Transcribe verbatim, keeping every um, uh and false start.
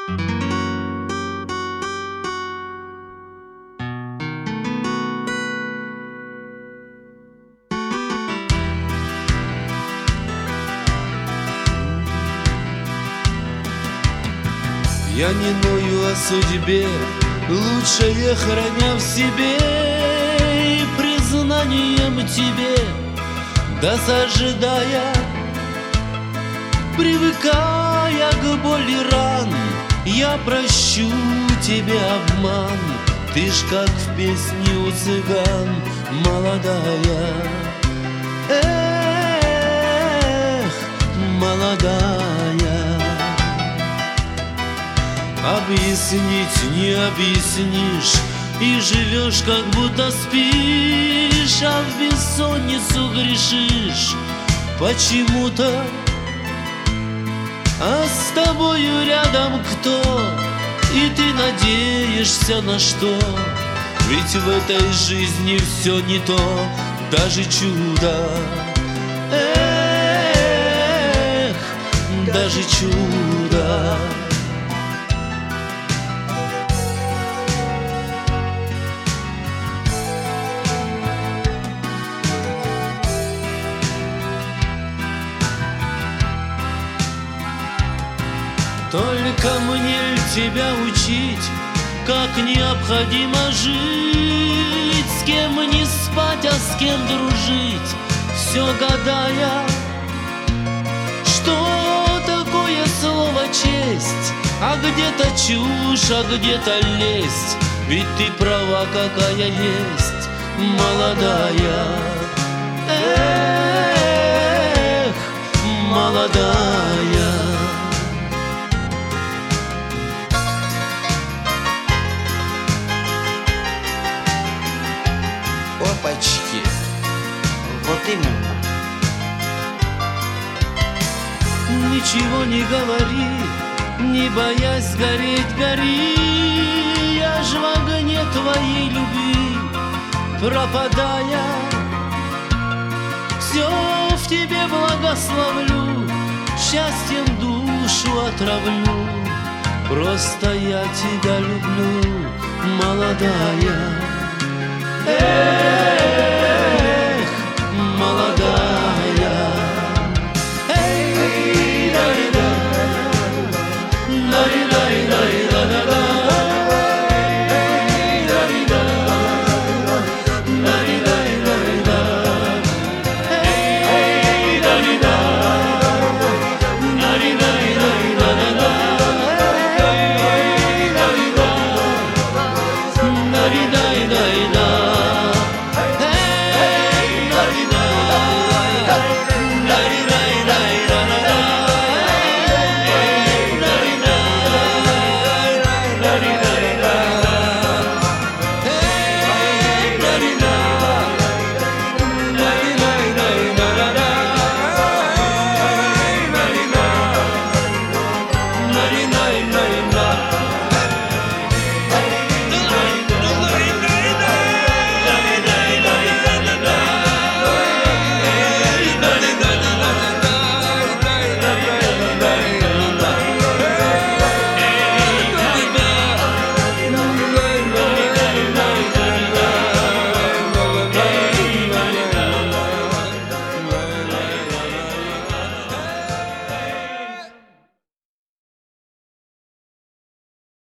Я не ною о судьбе, лучшее храня в себе, и признанием тебе досаждая, привыкая к боли ран, я прощу тебе обман. Ты ж как в песне у цыган молодая. Эх, молодая. Объяснить не объяснишь, и живешь, как будто спишь, а в бессонницу грешишь почему-то. А с тобою рядом кто? И ты надеешься на что? Ведь в этой жизни все не то, даже чудо. Эх, даже чудо. Только мне тебя учить, как необходимо жить, с кем не спать, а с кем дружить, все гадая, что такое слово честь, а где-то чушь, а где-то лесть. Ведь ты права, какая есть, молодая. Эх, молодая. Опачки, вот именно. Ничего не говори, не боясь сгореть, гори. Я ж в огне твоей любви пропадая, все в тебе благословлю, счастьем душу отравлю. Просто я тебя люблю, молодая. Эй!